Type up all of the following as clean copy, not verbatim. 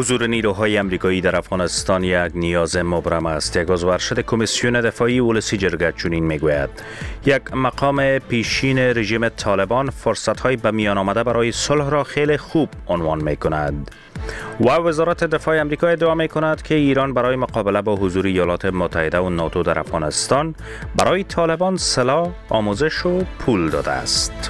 حضور نیروهای امریکایی در افغانستان یک نیاز مبرم است. یک عضو ارشد کمیسیون دفاعی ولسی جرگه چنین میگوید. یک مقام پیشین رژیم طالبان فرصت‌های به میان آمده برای صلح را خیلی خوب عنوان می‌کند. و وزارت دفاع امریکا ادعا می‌کند که ایران برای مقابله با حضور ایالات متحده و ناتو در افغانستان برای طالبان سلاح، آموزش و پول داده است.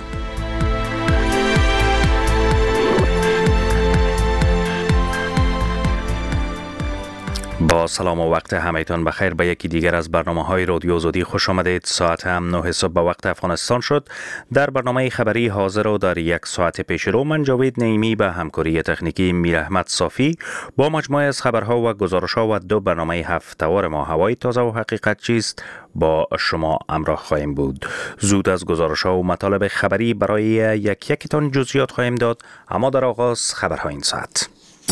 با سلام و وقت همه‌تان بخیر. به یکی دیگر از برنامه‌های رادیو آزادی خوش آمدید. ساعت هم 9 صبح به وقت افغانستان شد. در برنامه خبری حاضر و در یک ساعت پیش رو من جاوید نعیمی به همکاری تکنیکی میر احمد صافی با مجموعه از خبرها و گزارش‌ها و دو برنامه هفته‌وار ما هوای تازه و حقیقت چیست با شما همراه خواهیم بود. زود از گزارش‌ها و مطالب خبری برای یکتان جزئیات خواهیم داد، اما در آغاز خبرها این ساعت.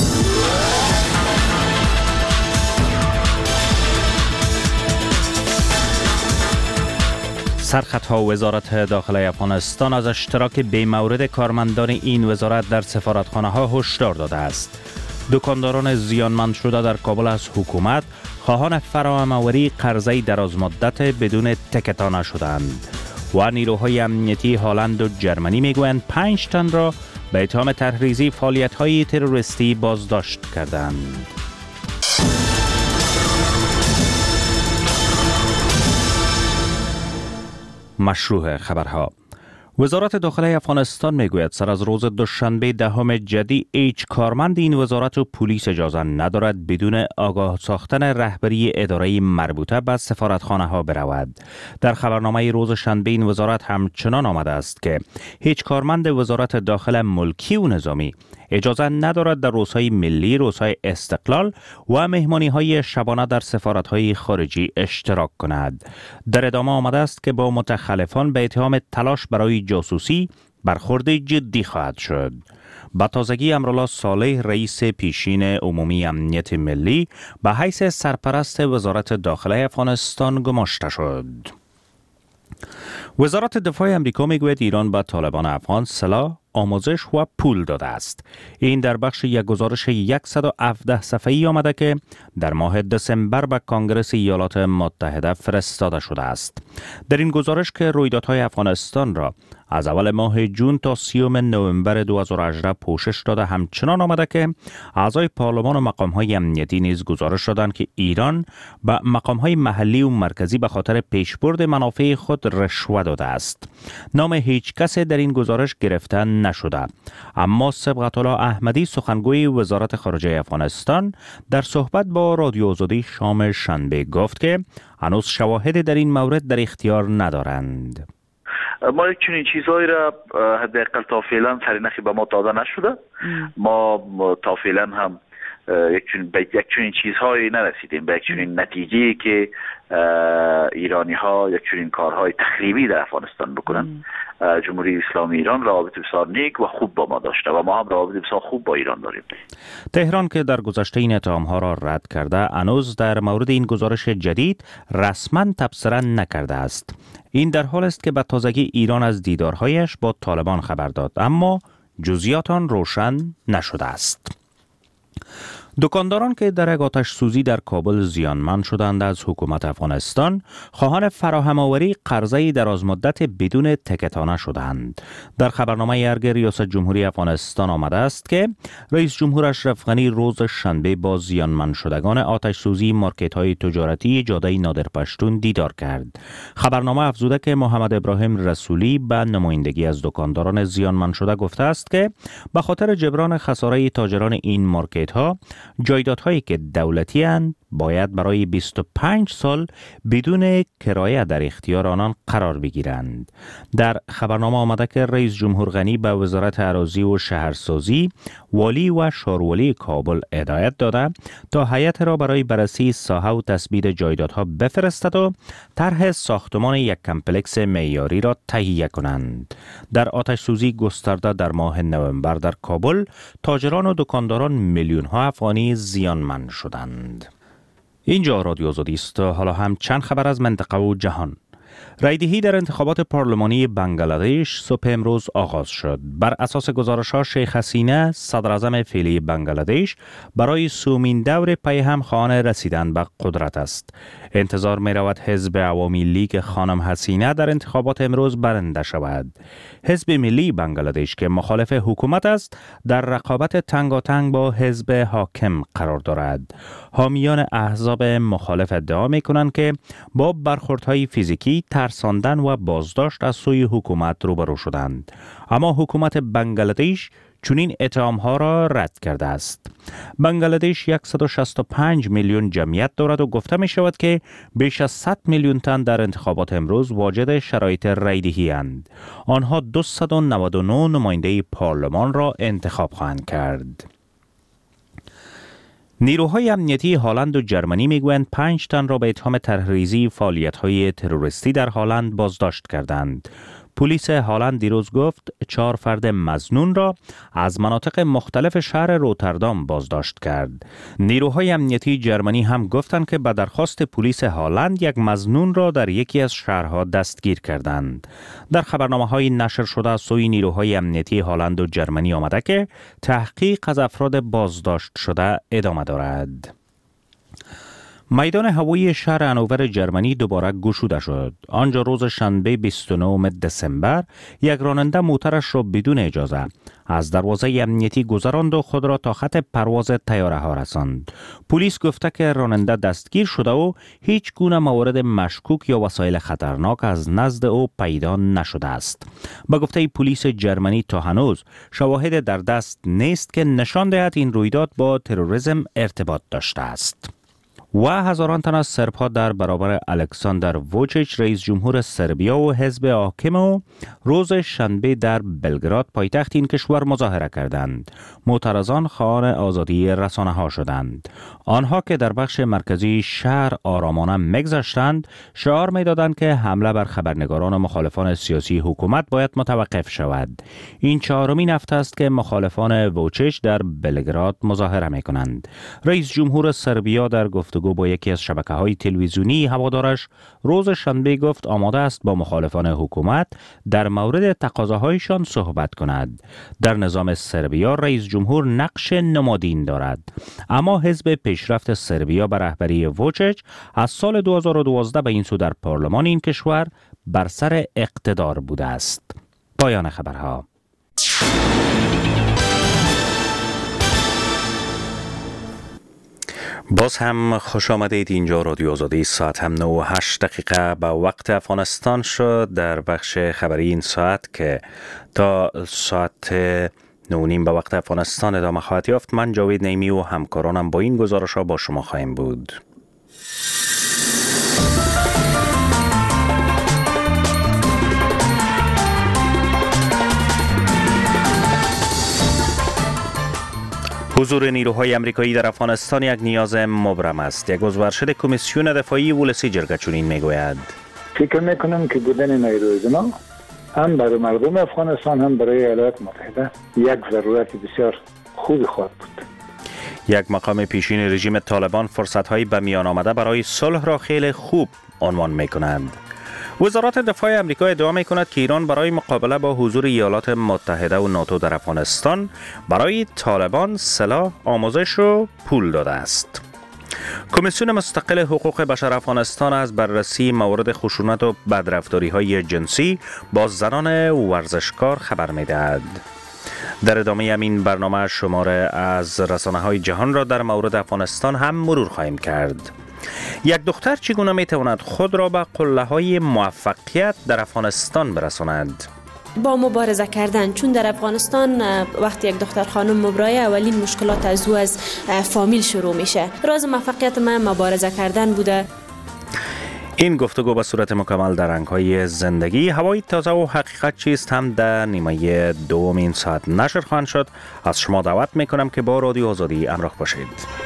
سرخطها وزارت داخله افغانستان از اشتراک بی‌مورد کارمندان این وزارت در سفارتخانه‌ها هشدار داده است. دکانداران زیانمند شده در کابل از حکومت خواهان فراهم‌آوری قرضه درازمدت بدون تکتانه شدند. و نیروهای امنیتی هلند و جرمنی میگویند 5 تن را به اتهام تحریضی فعالیت‌های تروریستی بازداشت کردند. مشروع خبرها. وزارت داخله افغانستان میگوید سر از روز دوشنبه 10 جدی هیچ کارمند این وزارت و پلیس اجازه ندارد بدون آگاه ساختن رهبری اداره مربوطه به سفارتخانه ها برود. در خبرنامه روز شنبه این وزارت همچنان آمده است که هیچ کارمند وزارت داخله ملکی و نظامی اجازه ندارد در روزهای ملی، روزهای استقلال و مهمانی‌های شبانه در سفارت‌های خارجی اشتراک کند. در ادامه آمده است که با متخلفان به اتهام تلاش برای جاسوسی برخورد جدی خواهد شد. با تازگی امرالله صالح رئیس پیشین عمومی امنیت ملی به حیث سرپرست وزارت داخله افغانستان گماشته شد. وزارت دفاع امریکا میگوید ایران به طالبان افغان سلاح، آموزش و پول داده است. این در بخش یک گزارش 117 صفحه‌ای آمده که در ماه دسامبر به کنگره ایالات متحده فرستاده شده است. در این گزارش که رویدادهای افغانستان را از اول ماه جون تا 30 نوامبر 2018 پوشش داده، همچنان آمده که اعضای پارلمان و مقام‌های امنیتی نیز گزارش دادند که ایران به مقام‌های محلی و مرکزی به خاطر پیشبرد منافع خود رشوه داده است. نام هیچ کس در این گزارش گرفته نشده، اما صبغت الله احمدی سخنگوی وزارت خارجه افغانستان در صحبت با رادیو آزادی شام شنبه گفت که هنوز شواهد در این مورد در اختیار ندارند. ما یک چنین چیزهایی را حداقل تا فعلا سرنخی به ما داده نشده. ما تا فعلا هم یک چنین چیزهایی نرسیدیم، به یک چنین نتیجه‌ای که ایرانی ها یک چنین کارهای تخریبی در افغانستان بکنن. جمهوری اسلامی ایران روابط بسیار نیک و خوب با ما داشته و ما هم روابط بسیار خوب با ایران داریم. تهران که در گذشته این اتهام‌ها را رد کرده، هنوز در مورد این گزارش جدید رسما تبصره نکرده است. این در حال است که به تازگی ایران از دیدارهایش با طالبان خبر داد، اما جزئیات آن روشن نشده است. دکانداران که در یک آتش سوزی در کابل زیانمند شدند از حکومت افغانستان خواهان فراهم‌آوری قرضه درازمدت بدون تکتانه شدند. در خبرنامه ارگ ریاست جمهوری افغانستان آمده است که رئیس جمهور اشرف غنی روز شنبه با زیانمند شدگان آتش سوزی مارکت‌های تجارتی جاده نادر پشتون دیدار کرد. خبرنامه افزوده که محمد ابراهیم رسولی به نمایندگی از دکانداران زیانمند شده گفته است که به خاطر جبران خساره تاجران این مارکت‌ها جایدادهایی که دولتی اند باید برای 25 سال بدون کرایه در اختیار آنان قرار بگیرند. در خبرنامه آمده که رئیس جمهور غنی به وزارت اراضی و شهرسازی، والی و شاروالی کابل هدایت داده تا هیئت را برای بررسی ساحه و تثبیت جایدادها بفرستد و طرح ساختمان یک کمپلکس معیاری را تهیه کنند. در آتش سوزی گسترده در ماه نوامبر در کابل تاجران و دکانداران میلیون ها افغانی زیانمند شدند. اینجا رادیو آزادی است. حالا هم چند خبر از منطقه و جهان. رایدهی در انتخابات پارلمانی بنگلادش صبح امروز آغاز شد. بر اساس گزارش‌ها شیخ حسینه صدراعظم فعلی بنگلادش برای سومین دور پی هم خواهان رسیدن به قدرت است. انتظار می رود حزب عوامی لیگ خانم حسینه در انتخابات امروز برنده شود. حزب ملی بنگلادش که مخالف حکومت است در رقابت تنگاتنگ با حزب حاکم قرار دارد. حامیان احزاب مخالف ادعا می کنند که با برخوردهای فیزیکی، ترساندن و بازداشت از سوی حکومت روبرو شدند. اما حکومت بنگلادش چنین اتهام‌ها را رد کرده است. بنگلادش 165 میلیون جمعیت دارد و گفته می شود که بیش از 100 میلیون تن در انتخابات امروز واجد شرایط رایدهی اند. آنها 299 نماینده پارلمان را انتخاب خواهند کرد. نیروهای امنیتی هلند و جرمنی میگویند 5 تن را به اتهام طرحریزی فعالیت‌های تروریستی در هلند بازداشت کردند. پلیس هلند دیروز گفت 4 فرد مظنون را از مناطق مختلف شهر روتردام بازداشت کرد. نیروهای امنیتی جرمنی هم گفتند که به درخواست پلیس هلند یک مظنون را در یکی از شهرها دستگیر کردند. در خبرنامه‌های نشر شده از سوی نیروهای امنیتی هلند و جرمنی آمده که تحقیق از افراد بازداشت شده ادامه دارد. میدان هوایی شهر هانوور جرمنی دوباره گشوده شد. آنجا روز شنبه 29 دسامبر یک راننده موترش را بدون اجازه از دروازه امنیتی گذراند و خود را تا خط پرواز طیاره ها رساند. پلیس گفته که راننده دستگیر شده و هیچ گونه موارد مشکوک یا وسایل خطرناک از نزد او پیدا نشده است. به گفته پلیس جرمنی تا هنوز شواهد در دست نیست که نشان دهد این رویداد با تروریسم ارتباط داشته است. و هزاران تن از سرب‌ها در برابر الکساندر ووچیچ رئیس جمهور سربیا و حزب حاکم و روز شنبه در بلگراد پایتخت این کشور مظاهره کردند. معترضان خواهان آزادی رسانه‌ها شدند. آنها که در بخش مرکزی شهر آرامانه می‌گذشتند شعار می‌دادند که حمله بر خبرنگاران و مخالفان سیاسی حکومت باید متوقف شود. این چهارمین هفته است که مخالفان ووچیچ در بلگراد مظاهره می‌کنند. رئیس جمهور سربیا در گفتگو با یکی از شبکه‌های تلویزیونی هوادارش روز شنبه گفت آماده است با مخالفان حکومت در مورد تقاضاهایشان صحبت کند. در نظام سربیا رئیس جمهور نقش نمادین دارد، اما حزب پیشرفت سربیا به رهبری ووچیچ از سال 2012 به این سو در پارلمان این کشور بر سر اقتدار بوده است. پایان خبرها. باز هم خوش آمدید. اینجا رادیو آزادی. ساعت هم 9:08 به وقت افغانستان شد. در بخش خبری این ساعت که تا ساعت 9:30 به وقت افغانستان ادامه خواهد یافت، من جاوید نیمی و همکارانم با این گزارش ها با شما خواهیم بود. حضور نیروهای امریکایی در افغانستان یک نیاز مبرم است. یک عضو ارشد کمیسیون دفاعی ولسی جرگه چنین میگوید. فکر میکنم که بودن نیروهای هم برای مردم افغانستان هم برای ایالات متحده یک ضرورت بسیار خوبی خواهد بود. یک مقام پیشین رژیم طالبان فرصت‌های به میان آمده برای صلح را خیلی خوب عنوان میکنند. وزارت دفاع آمریکا ادعا می‌کند که ایران برای مقابله با حضور ایالات متحده و ناتو در افغانستان برای طالبان سلاح، آموزش و پول داده است. کمیسیون مستقل حقوق بشر افغانستان از بررسی موارد خشونت و بدرفتاری‌های جنسی با زنان ورزشکار خبر می‌دهد. در ادامه همین برنامه شماره از رسانه‌های جهان را در مورد افغانستان هم مرور خواهیم کرد. یک دختر چگونه میتواند خود را به قله‌های موفقیت در افغانستان برساند؟ با مبارزه کردن، چون در افغانستان وقتی یک دختر خانم مبرای اولین مشکلات از او از فامیل شروع میشه. راز موفقیت من مبارزه کردن بوده. این گفتگو به صورت مکمل در رنگ‌های زندگی، هوای تازه و حقیقت چیست هم در نیمه دوم این ساعت نشر خواهد شد. از شما دعوت میکنم که با رادیو آزادی همراه باشید.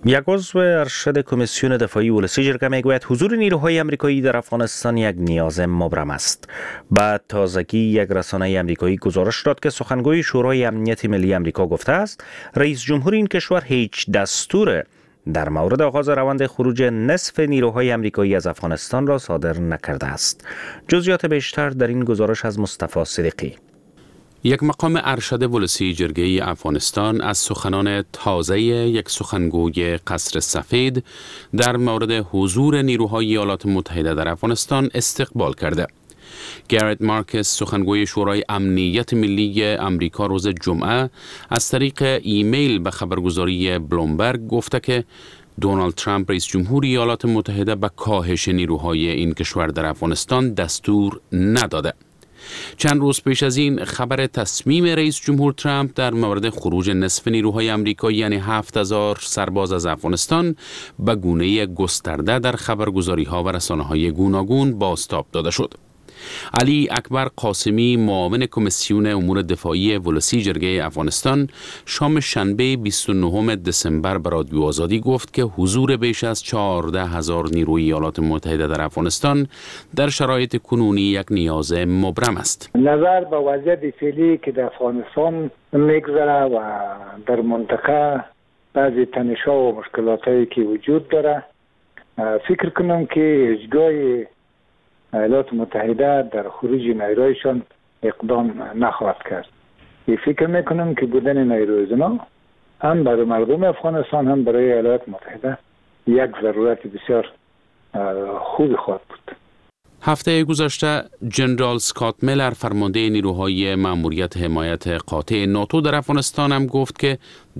یک عضو ارشد کمیسیون دفاعی ولسی جرگه میگوید حضور نیروهای آمریکایی در افغانستان یک نیاز مبرم است. بعد تازگی یک رسانه آمریکایی گزارش داد که سخنگوی شورای امنیت ملی آمریکا گفته است رئیس جمهور این کشور هیچ دستور در مورد آغاز روند خروج نصف نیروهای آمریکایی از افغانستان را صادر نکرده است. جزئیات بیشتر در این گزارش از مصطفی صدیقی. یک مقام ارشد ولسی جرگه افغانستان از سخنان تازه یک سخنگوی قصر سفید در مورد حضور نیروهای ایالات متحده در افغانستان استقبال کرده. گارت مارکس سخنگوی شورای امنیت ملی آمریکا روز جمعه از طریق ایمیل به خبرگزاری بلومبرگ گفته که دونالد ترامپ رئیس جمهور ایالات متحده به کاهش نیروهای این کشور در افغانستان دستور نداده. چند روز پیش از این خبر تصمیم رئیس جمهور ترامپ در مورد خروج نصف نیروهای آمریکایی یعنی 7000 سرباز از افغانستان به گونه گسترده در خبرگزاری‌ها و رسانه‌های گوناگون بازتاب داده شد. علی اکبر قاسمی معاون کمیسیون امور دفاعی ولسی جرگه افغانستان شام شنبه 29 دسامبر به رادیو آزادی گفت که حضور بیش از 14000 نیروی ایالات متحده در افغانستان در شرایط کنونی یک نیاز مبرم است. نظر به وضعیت فعلی که در افغانستان میگذره و در منطقه بعضی تنش‌ها و مشکلاتی که وجود داره، فکر کنم که اجرای ایالات متحده در خروج نیرویشان اقدام نخواهد کرد. فکر میکنم که بودن نیروی زنا هم برای مردم افغانستان هم برای ایالات متحده یک ضرورت بسیار خوبی خواهد بود. هفته گذشته جنرال اسکات میلر فرمانده نیروهای مأموریت حمایت قاطع ناتو در افغانستان هم گفت که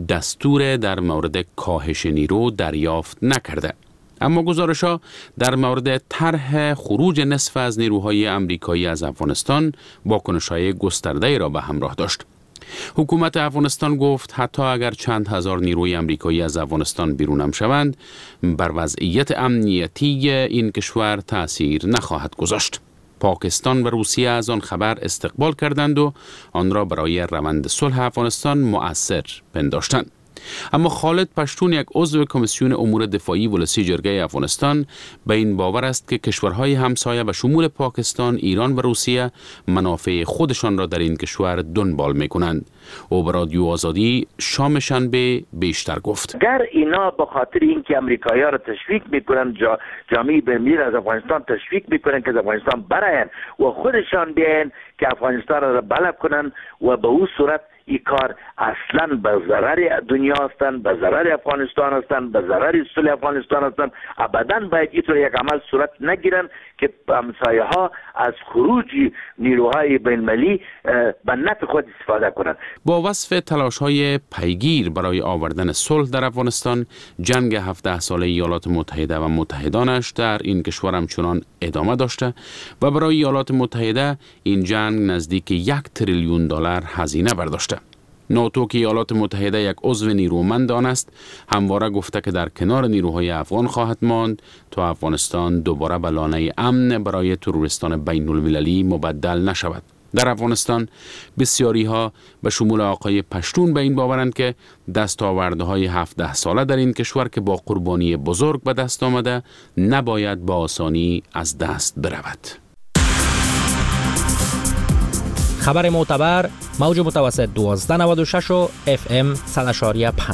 دستور در مورد کاهش نیرو دریافت نکرده. اما گزارش‌ها در مورد طرح خروج نصف از نیروهای آمریکایی از افغانستان واکنش‌های گسترده را به همراه داشت. حکومت افغانستان گفت حتی اگر چند هزار نیروی آمریکایی از افغانستان بیرون هم شوند، بر وضعیت امنیتی این کشور تأثیر نخواهد گذاشت. پاکستان و روسیه از آن خبر استقبال کردند و آن را برای روند صلح افغانستان مؤثر پنداشتند. اما خالد پشتون، یک عضو کمیسیون امور دفاعی ولسی جرگه افغانستان، به این باور است که کشورهای همسایه به شمول پاکستان، ایران و روسیه منافع خودشان را در این کشور دنبال می‌کنند. او به رادیو آزادی شام شنبه بیشتر گفت. اگر اینا به خاطر اینکه امریکایی‌ها را تشویق می‌کنند، جامعه بین‌المللی از افغانستان تشویق می‌کنند که از افغانستان براین و خودشان بیاین که افغانستان را بلب کنند و به اون صورت این کار اصلا به ضرر دنیا هستند، به ضرر افغانستان هستند، به ضرر صلح افغانستان هستند. ابداً باید اینطور یک عمل صورت نگیرند که همسایه ها از خروج نیروهای بین‌المللی به نفع خود استفاده کنند. با وصف تلاش‌های پیگیر برای آوردن صلح در افغانستان، جنگ 17 ساله ایالات متحده و متحدانش در این کشور همچنان ادامه داشته و برای ایالات متحده این جنگ نزدیک 1 تریلیون دلار هزینه برداشته. ناتو که ایالات متحده یک عضو نیرومند آن است، همواره گفته که در کنار نیروهای افغان خواهد ماند تا افغانستان دوباره به لانه امن برای تروریستان بین المللی مبدل نشود. در افغانستان بسیاری ها به شمول آقای پشتون به این باورند که دستاوردهای 17 ساله در این کشور که با قربانی بزرگ به دست آمده نباید با آسانی از دست برود. خبر معتبر موج متوسط 1296 و FM 100.5.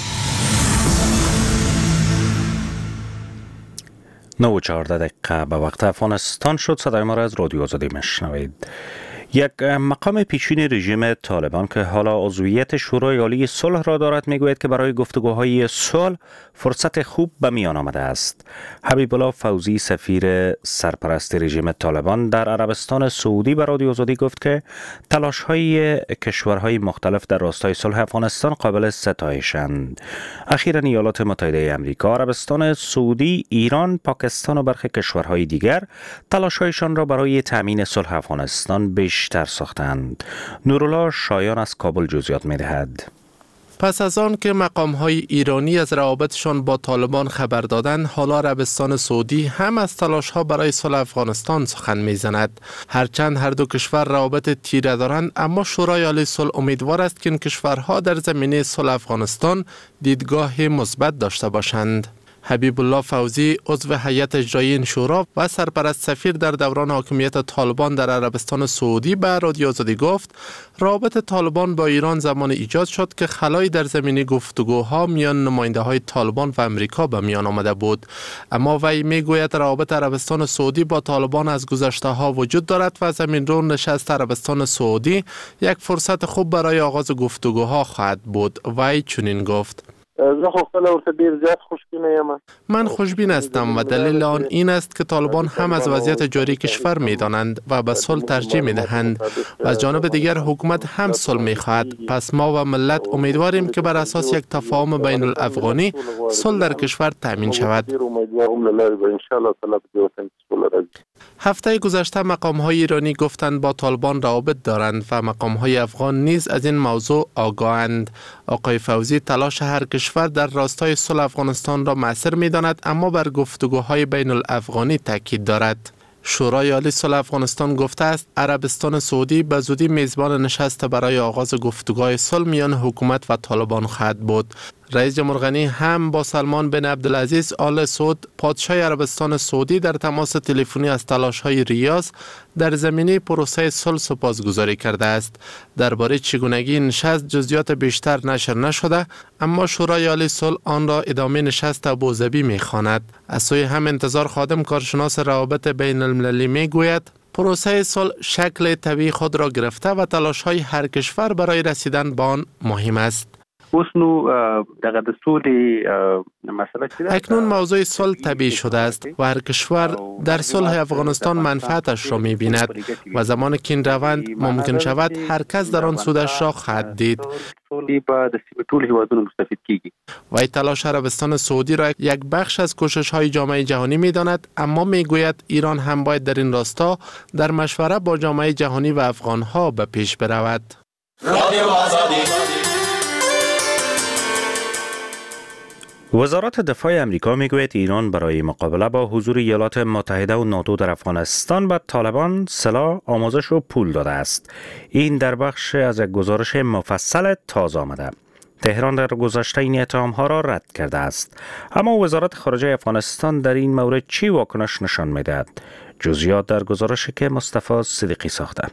9:14 به وقت افغانستان شد. صدای ما را از رادیو آزادی میشنوید. یک مقام پیشین رژیم طالبان که حالا عضویت شورای عالی صلح را دارد میگوید که برای گفتگوهای صلح فرصت خوب به میان آمده است. حبیب الله فوزی سفیر سرپرست رژیم طالبان در عربستان سعودی به رادیو آزادی گفت که تلاش‌های کشورهای مختلف در راستای صلح افغانستان قابل ستایشند. اخیراً ایالات متحده آمریکا، عربستان سعودی، ایران، پاکستان و برخی کشورهای دیگر تلاش‌هایشان را برای تامین صلح افغانستان بیشتر ساختند. نورالله شایان از کابل جزئیات می‌دهد. پس از آن که مقام‌های ایرانی از روابطشان با طالبان خبر دادند، حالا عربستان سعودی هم از تلاش‌ها برای صلح افغانستان سخن می‌زند. هرچند هر دو کشور روابط تیره دارند، اما شورای عالی صلح امیدوار است که این کشورها در زمینه صلح افغانستان دیدگاه مثبت داشته باشند. حبیب الله فوزی، عضو هیئت اجرایی این شورا و سرپرست سفیر در دوران حاکمیت طالبان در عربستان سعودی، به رادیو آزادی گفت رابطه طالبان با ایران زمان ایجاد شد که خلایی در زمینه گفتگوها میان نماینده‌های طالبان و امریکا به میان آمده بود. اما وی میگوید روابط عربستان سعودی با طالبان از گذشته‌ها وجود دارد و زمین رو نشست عربستان سعودی یک فرصت خوب برای آغاز گفتگوها خواهد بود. وی چنین گفت: من خوشبین هستم و دلیل آن این است که طالبان هم از وضعیت جاری کشور می دانند و به صلح ترجیح می دهند و از جانب دیگر حکومت هم صلح می خواهد. پس ما و ملت امیدواریم که بر اساس یک تفاهم بین الافغانی صلح در کشور تامین شود. هفته گذشته مقام‌های ایرانی گفتند با طالبان روابط دارند و مقام‌های افغان نیز از این موضوع آگاهند. آقای فوزی تلاش هر کشور در راستای صلح افغانستان را مؤثر می‌داند، اما بر گفتگوهای بین الافغانی تاکید دارد. شورای عالی صلح افغانستان گفته است عربستان سعودی به زودی میزبان نشست برای آغاز گفتگوهای صلح میان حکومت و طالبان خواهد بود. رئیس جمهور غنی هم با سلمان بن عبدالعزیز آل سعود پادشاه عربستان سعودی در تماس تلفنی از تلاش‌های ریاض در زمینه پروسه صلح سپاسگزاری کرده است. درباره چگونگی نشست جزئیات بیشتر نشر نشده، اما شورای عالی صلح آن را ادامه نشست ابوظبی می‌خواند. از سوی هم انتظار خادم کارشناس روابط بین المللی میگوید پروسه صلح شکل طبیعی خود را گرفته و تلاش‌های هر کشور برای رسیدن به آن مهم است. اکنون موضوع صلح طبیعی شده است و هر کشور در صلح افغانستان منفعتش را می‌بیند و زمان که این روند ممکن شود هر کس در آن سودش را خواهد دید. و تلاش عربستان سعودی را یک بخش از کوشش‌های جامعه جهانی می‌داند، اما می‌گوید ایران هم باید در این راستا در مشوره با جامعه جهانی و افغان‌ها به پیش برود. وزارت دفاع امریکا میگوید ایران برای مقابله با حضور ایالات متحده و ناتو در افغانستان به طالبان سلاح، آموزش و پول داده است. این در بخش از یک گزارش مفصل تازه آمده. تهران در گذشته این اتهام‌ها را رد کرده است. اما وزارت خارجه افغانستان در این مورد چی واکنش نشان می‌دهد؟ جزئیات در گزارشی که مصطفی صدیقی ساخته.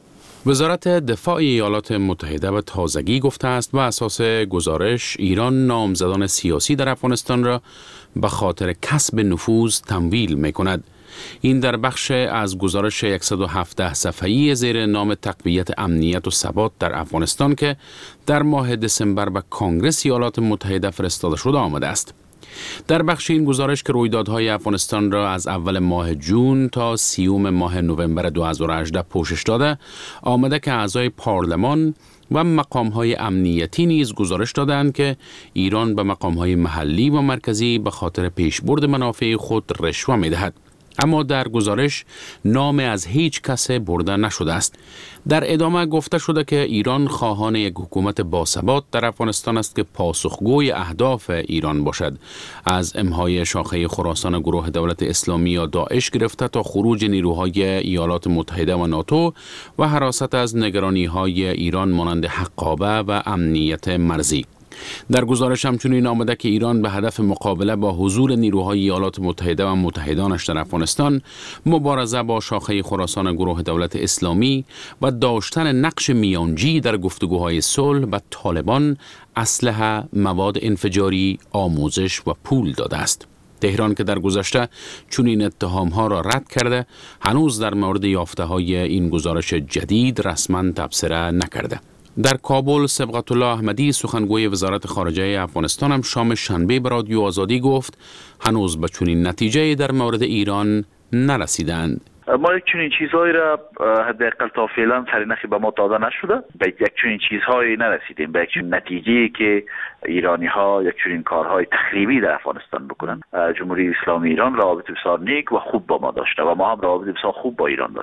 وزارت دفاع ایالات متحده به تازگی گفته است بر اساس گزارش ایران نامزدان سیاسی در افغانستان را به خاطر کسب نفوذ تمویل می‌کند. این در بخش از گزارش 117 صفحه‌ای زیر نام تقویت امنیت و ثبات در افغانستان که در ماه دسامبر به کانگرس ایالات متحده فرستاده شده آمده است. در بخش این گزارش که رویدادهای افغانستان را از اول ماه جون تا 30 ماه نوامبر 2018 پوشش داده، آمده که اعضای پارلمان و مقام‌های امنیتی نیز گزارش دادند که ایران به مقام‌های محلی و مرکزی به خاطر پیشبرد منافع خود رشوه می‌دهد. اما در گزارش نام از هیچ کس برده نشده است. در ادامه گفته شده که ایران خواهان یک حکومت باثبات در افغانستان است که پاسخگوی اهداف ایران باشد، از امهای شاخه خراسان گروه دولت اسلامی یا داعش گرفته تا خروج نیروهای ایالات متحده و ناتو و حراست از نگرانی‌های ایران مانند حقابه و امنیت مرزی. در گزارش همچنین آمده که ایران به هدف مقابله با حضور نیروهای ایالات متحده و متحدانش در افغانستان، مبارزه با شاخه خراسان گروه دولت اسلامی و داشتن نقش میانجی در گفتگوهای صلح با طالبان، اسلحه، مواد انفجاری، آموزش و پول داده است. تهران که در گذشته چنین اتهام‌ها را رد کرده، هنوز در مورد یافته‌های این گزارش جدید رسما تبصره نکرده. در کابل صبغت الله احمدی سخنگوی وزارت خارجه افغانستان هم شام شنبه به رادیو آزادی گفت هنوز به چنین نتیجه در مورد ایران نرسیدند. ما یک چنین چیزهایی را حداقل تا فعلا سرنخی به ما داده نشده، به یک چنین چیزهایی نرسیدیم، به یک چنین نتیجه‌ای که ایرانی ها یک چنین کارهای تخریبی در افغانستان بکنن. جمهوری اسلامی ایران روابط بسیار نیک و خوب با ما داشته و ما هم روابط بسیار خوب با ایران داریم.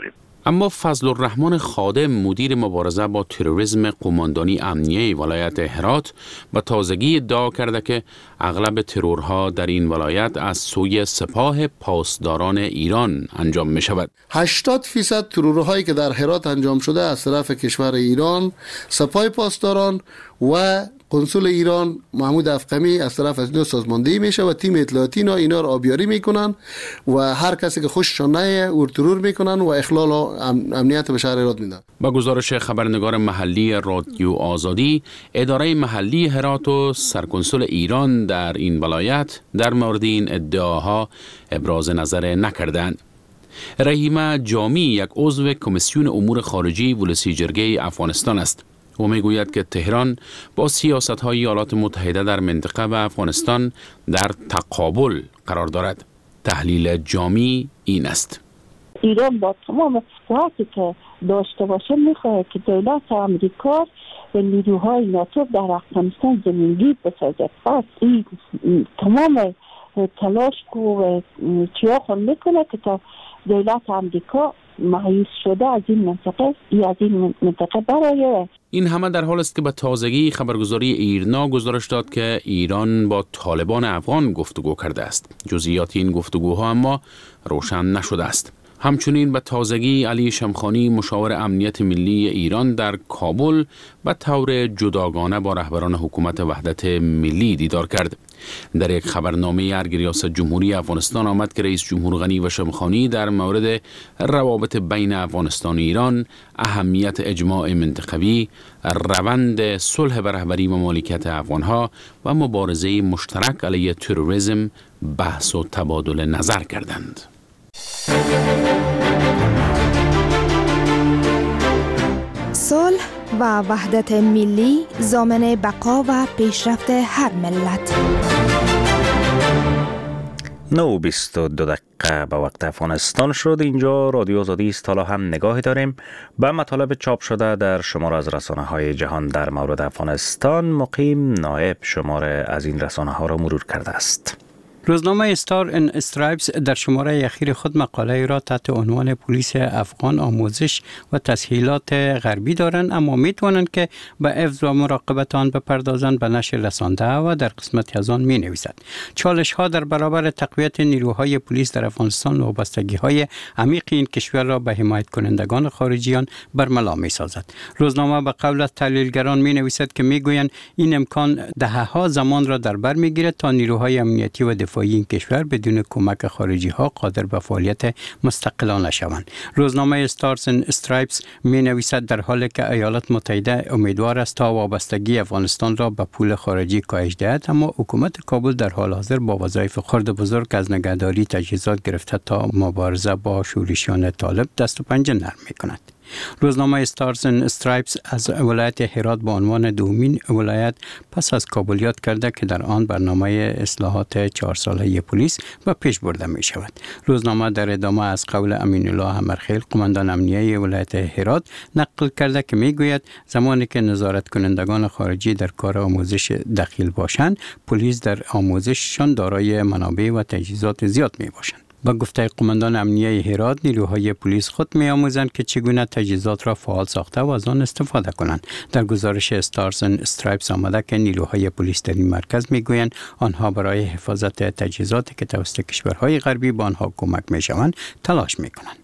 اما فضل الرحمن خادم مدیر مبارزه با تروریسم قماندانی امنیه ولایت هرات به تازگی ادعا کرده که اغلب ترورها در این ولایت از سوی سپاه پاسداران ایران انجام می شود. 80% ترورهایی که در هرات انجام شده از طرف کشور ایران، سپاه پاسداران و قنصل ایران محمود افخمی از طرف از اینا سازماندهی میشه و تیم اطلاعاتی اینا رو آبیاری میکنن و هر کسی که خوششان نیه او ترور میکنن و اخلال امنیت به شهر هرات میدن. با گزارش خبرنگار محلی رادیو آزادی، اداره محلی هرات و سرکنسول ایران در این ولایت در مورد این ادعاها ابراز نظر نکردند. رحیمه جامی یک عضو کمیسیون امور خارجی ولسی جرگه افغانستان است. او میگوید که تهران با سیاست‌های ایالات متحده در منطقه و افغانستان در تقابل قرار دارد. تحلیل جامی این است: ایران با تمام صحبتی که داشته باشه میخواهد که دولت آمریکا و نیروهای ناتو در افغانستان زمینگیر بسازد. پس این تمام تلاش و چیا خود میکنه که تا دولت آمریکا مایوس شده از این منطقه برای. این همه در حال است که به تازگی خبرگزاری ایرنا گزارش داد که ایران با طالبان افغان گفتگو کرده است. جزئیات این گفتگوها اما روشن نشده است. همچنین به تازگی علی شمخانی مشاور امنیت ملی ایران در کابل به طور جداگانه با رهبران حکومت وحدت ملی دیدار کرد. در یک خبرنامه ارگ ریاست جمهوری افغانستان آمد که رئیس جمهور غنی و شمخانی در مورد روابط بین افغانستان و ایران، اهمیت اجماع منطقوی، روند صلح و رهبری مملکت افغانها و مبارزه مشترک علیه تروریسم بحث و تبادل نظر کردند. صلح و وحدت ملی ضامن بقا و پیشرفت هر ملت. 9:22 به وقت افغانستان شد. اینجا رادیو آزادی است. حالا هم نگاهی داریم به مطالب چاپ شده در شمار از رسانه‌های جهان در مورد افغانستان. مقیم نایب شمار از این رسانه‌ها را مرور کرده است. روزنامه استار ان استرایپس در شماره اخیر خود مقاله را تحت عنوان پلیس افغان آموزش و تسهیلات غربی دارند، اما میتوانند که به حفظ و مراقبت آن بپردازند به نشر رسانده و در قسمتی از آن می نویسد: چالش ها در برابر تقویت نیروهای پلیس در افغانستان وابستگی های عمیق این کشور را به حمایت کنندگان خارجیان برملا می سازد. روزنامه به قول از تحلیلگران می نویسد که می گویند این امکان دهه‌ها زمان را در بر می گیرد تا نیروهای امنیتی و دفاعی این کشور بدون کمک خارجی ها قادر به فعالیت مستقلانه شوند. روزنامه استارز اند استرایپس می نویسد در حالی که ایالات متحده امیدوار است تا وابستگی افغانستان را به پول خارجی کاهش دهد، اما حکومت کابل در حال حاضر با وظایف خرد بزرگ از نگهداری تجهیزات گرفته تا مبارزه با شورشیان طالب دست و پنجه نرم می کند. روزنامه استارز اند استرایپس از ولایت هرات به عنوان دومین ولایت پس از کابل یاد کرده که در آن برنامه اصلاحات 4 ساله پلیس به پیش برده می شود. روزنامه در ادامه از قول امین الله امرخیل قماندان امنیه ولایت هرات نقل کرده که می گوید زمانی که نظارت کنندگان خارجی در کار آموزش دخیل باشند، پلیس در آموزششان دارای منابع و تجهیزات زیاد می باشند. با گفته قماندان امنیه هرات، نیروهای پلیس خود می‌آموزند که چگونه تجهیزات را فعال ساخته و از آن استفاده کنند. در گزارش استارز اند استرایپس آمده که نیروهای پلیس در این مرکز می‌گویند آنها برای حفاظت تجهیزاتی که توسط کشورهای غربی به آنها کمک می‌شوند تلاش می‌کنند.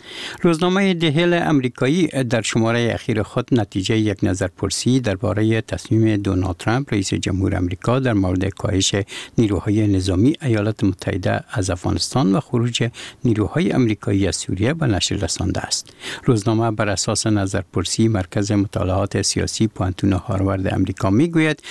روزنامه دهل امریکایی در شماره اخیر خود نتیجه یک نظرپرسی درباره تصمیم دونالد ترامپ رئیس جمهور آمریکا در مورد کاهش نیروهای نظامی ایالات متحده از افغانستان و خروج نیروهای امریکایی از سوریه به نشر رسانده است. روزنامه بر اساس نظرپرسی مرکز مطالعات سیاسی پوانتون هاروارد امریکا میگوید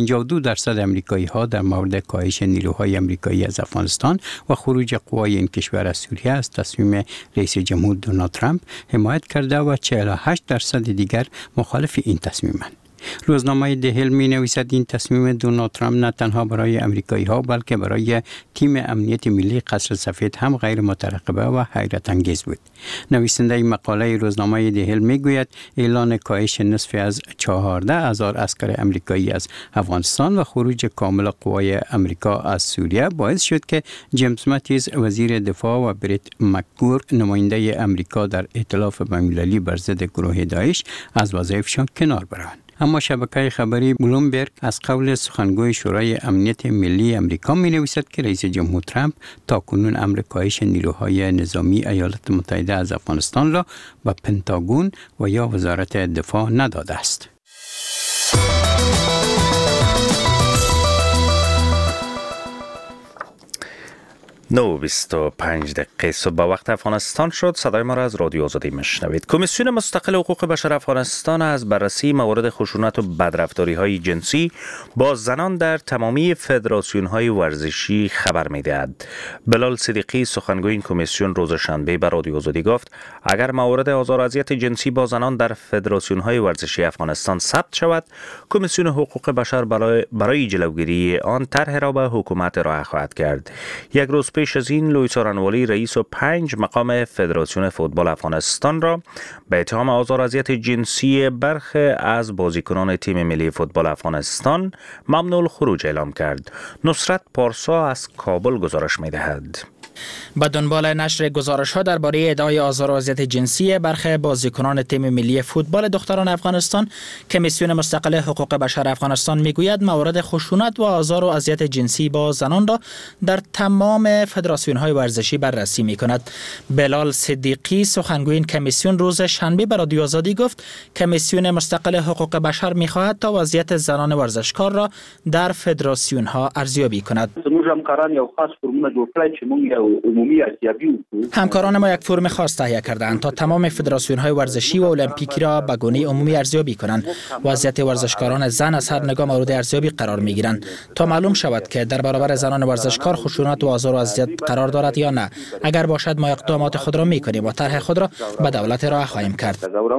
52% امریکایی‌ها در مورد کاهش نیروهای امریکایی از افغانستان و خروج قوای این کشور از سوریه از تصمیم رئیس جمهور دونالد ترامپ حمایت کرده و 48% دیگر مخالف این تصمیمند. روزنامه دهل می نویسد این تصمیم دونالد ترامپ نه تنها برای امریکایی ها بلکه برای تیم امنیت ملی قصر سفید هم غیر مترقبه و حیرت انگیز بود. نویسنده مقاله روزنامه دهل می گوید اعلان کاهش نصف از 14,000 عسکر امریکایی از افغانستان و خروج کامل قوای امریکا از سوریه باعث شد که جیمز ماتیز وزیر دفاع و بریت مکگور نماینده امریکا در ائتلاف بین‌المللی بر ضد گروه داعش از وظایفشان کنار بروند. اما شبکه خبری بلومبرگ از قول سخنگوی شورای امنیت ملی امریکا می نویسد که رئیس جمهور ترامپ تاکنون امر کاهش نیروهای نظامی ایالات متحده از افغانستان را به پنتاگون و یا وزارت دفاع نداده است. 9:25 دقیقه صبح به وقت افغانستان شد. صدای ما را از رادیو آزادی میشنوید. کمیسیون مستقل حقوق بشر افغانستان از بررسی موارد خشونت و بدرفتاری های جنسی با زنان در تمامی فدراسیون های ورزشی خبر میدهد. بلال صدیقی سخنگوی این کمیسیون روز شنبه به رادیو آزادی گفت اگر موارد آزار و اذیت جنسی با زنان در فدراسیون های ورزشی افغانستان ثبت شود، کمیسیون حقوق بشر برای جلوگیری آن طرح را به حکومت ارائه خواهد کرد. یک روز پیش از این لویس آرنوالی رئیس و 5 مقام فدراسیون فوتبال افغانستان را به اتهام آزار و اذیت جنسی برخی از بازیکنان تیم ملی فوتبال افغانستان ممنوع الخروج اعلام کرد. نصرت پارسا از کابل گزارش می‌دهد. به دنبال نشر گزارش‌ها درباره ادعای آزار و اذیت جنسی برخی بازیکنان تیم ملی فوتبال دختران افغانستان، کمیسیون مستقل حقوق بشر افغانستان میگوید موارد خشونت و آزار و اذیت جنسی با زنان را در تمام فدراسیون‌های ورزشی بررسی می‌کند. بلال صدیقی سخنگوی این کمیسیون روز شنبه به رادیو آزادی گفت کمیسیون مستقل حقوق بشر می‌خواهد تا وضعیت زنان ورزشکار را در فدراسیون‌ها ارزیابی کند. همکاران ما یک فرم خاص تهیه کردند تا تمام فدراسیون‌های ورزشی و المپیکی را به گونه عمومی ارزیابی کنند. وضعیت ورزشکاران زن از هر نگاه مورد ارزیابی قرار می‌گیرند تا معلوم شود که در برابر زنان ورزشکار خشونت و آزار و اذیت قرار دارد یا نه. اگر باشد ما اقدامات خود را می‌کنیم و طرح خود را به دولت ارائه خواهیم کرد.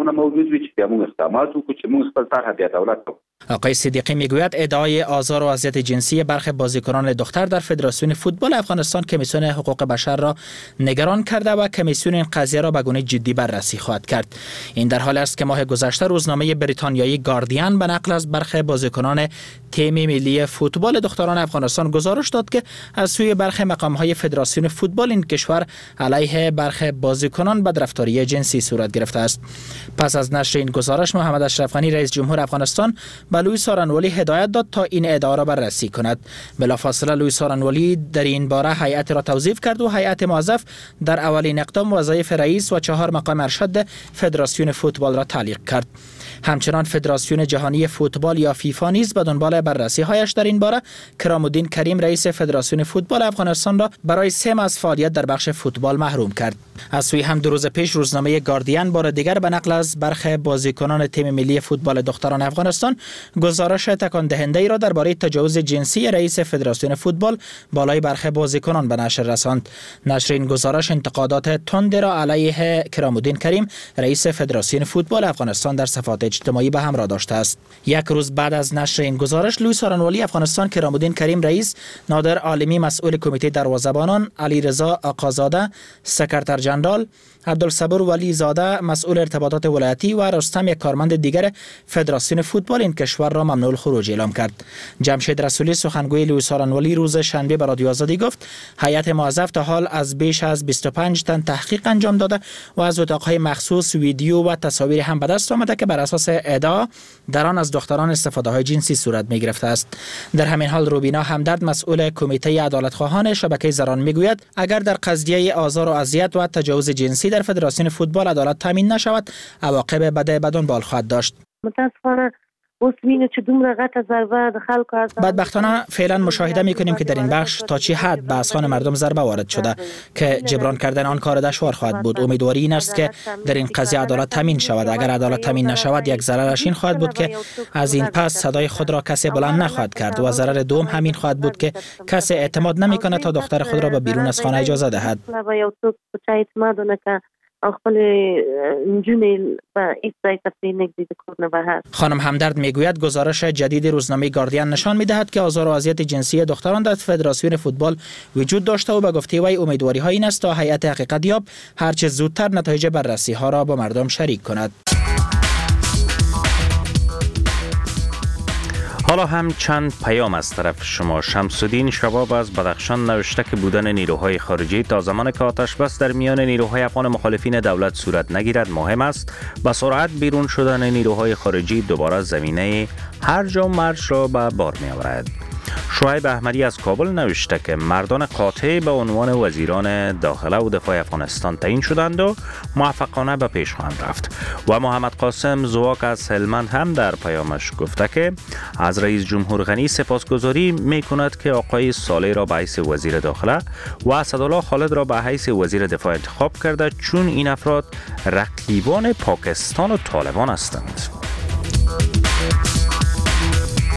آقای صدیقی میگوید ادعای آزار و اذیت جنسی برخی بازیکنان دختر در فدراسیون فوتبال افغانستان کمیسیون حقوق بشر را نگران کرده و کمیسیون این قضیه را به گونه جدی بررسی خواهد کرد. این در حالی است که ماه گذشته روزنامه بریتانیایی گاردین به نقل از برخی بازیکنان تیم ملی فوتبال دختران افغانستان گزارش داد که از سوی برخی مقام‌های فدراسیون فوتبال این کشور علیه برخی بازیکنان بدرفتاری جنسی صورت گرفته است. پس از نشر این گزارش محمد اشرف غنی رئیس جمهور افغانستان به لویس آرنوالی هدایت داد تا این ادعا را بررسی کند. بلافاصله لویس آرنوالی در این باره هیئت را توظیف کرد و هیئت موظف در اولین اقدام وظایف رئیس و 4 مقام ارشد فدراسیون فوتبال را تعلیق کرد. همچنان فدراسیون جهانی فوتبال یا فیفا نیز به دنبال بررسی‌هایش در این باره کرام الدین کریم رئیس فدراسیون فوتبال افغانستان را برای 3 ماه از فعالیت در بخش فوتبال محروم کرد. از سوی هم 2 روز پیش روزنامه گاردین بار دیگر به نقل از برخی بازیکنان تیم ملی فوتبال دختران افغانستان گزارش تکان دهنده را درباره تجاوز جنسی رئیس فدراسیون فوتبال بالای برخی بازیکنان به نشر رساند. نشر این گزارش انتقادات تند را علیه کرام الدین کریم رئیس فدراسیون فوتبال افغانستان در صفحات اجتماعی به همراه داشته است. یک روز بعد از نشر این گزارش لویس آرنوالی افغانستان، کرام الدین کریم رئیس، نادر عالمی مسئول کمیته دروازه‌بانان، علیرضا آقازاده سکرتر ژنرال، عبدالصبور ولی زاده مسئول ارتباطات ولایتی و رستم یک کارمند دیگر فدراسیون فوتبال این کشور را ممنوع الخروج اعلام کرد. جمشید رسولی سخنگوی لویس آرنوالی روز شنبه به رادیو آزادی گفت هیئت موظف تا حال از بیش از 25 تن تحقیق انجام داده و از اتاقهای مخصوص ویدیو و تصاویر هم به دست آمده که بر اساس ادعا در آن از دختران استفاده‌های جنسی صورت می‌گرفته است. در همین حال روبینا همدرد مسئول کمیته عدالت‌خواهان شبکه زران میگوید اگر در قضیه آزار و اذیت و تجاوز جنسی در فدراسیون فوتبال عدالت تامین نشود، عواقب بد به دنبال خواهد داشت. متاسفانه بدبختانه فعلا مشاهده میکنیم که در این بخش تا چه حد به اذهان مردم ضربه وارد شده که جبران کردن آن کار دشوار خواهد بود. امیدواری این است که در این قضیه عدالت تامین شود. اگر عدالت تامین نشود، یک ضررش این خواهد بود که از این پس صدای خود را کسی بلند نخواهد کرد و ضرر دوم همین خواهد بود که کسی اعتماد نمیکنه تا دختر خود را به بیرون از خانه اجازه دهد. خپل نجونې به هیڅ ځای ته پرېنږدي د کور نه بهر. خانم همدرد میگوید گزارش جدید روزنامه گاردین نشان میدهد که آزار و اذیت جنسی دختران در فدراسیون فوتبال وجود داشته و به گفته وی امیدواری ها این است تا هیئت حقیقت یاب هرچه زودتر نتایج بررسی ها را با مردم شریک کند. حالا هم چند پیام از طرف شما. شمس‌الدین شباب از بدخشان نوشته که بودن نیروهای خارجی تا زمان که آتش بس در میان نیروهای افغان مخالفین دولت صورت نگیرد مهم است. با سرعت بیرون شدن نیروهای خارجی دوباره زمینه هرج و مرج را به بار می آورد. شعیب احمدی از کابل نوشته که مردان قاطع به عنوان وزیران داخله و دفاع افغانستان تعیین شدند و موفقانه به پیش خواهند رفت. و محمد قاسم زواک از هلمند هم در پیامش گفته که از رئیس جمهور غنی سپاسگزاری می کند که آقای صالح را به حیث وزیر داخله و اسدالله خالد را به حیث وزیر دفاع انتخاب کرده، چون این افراد رقیبان پاکستان و طالبان هستند.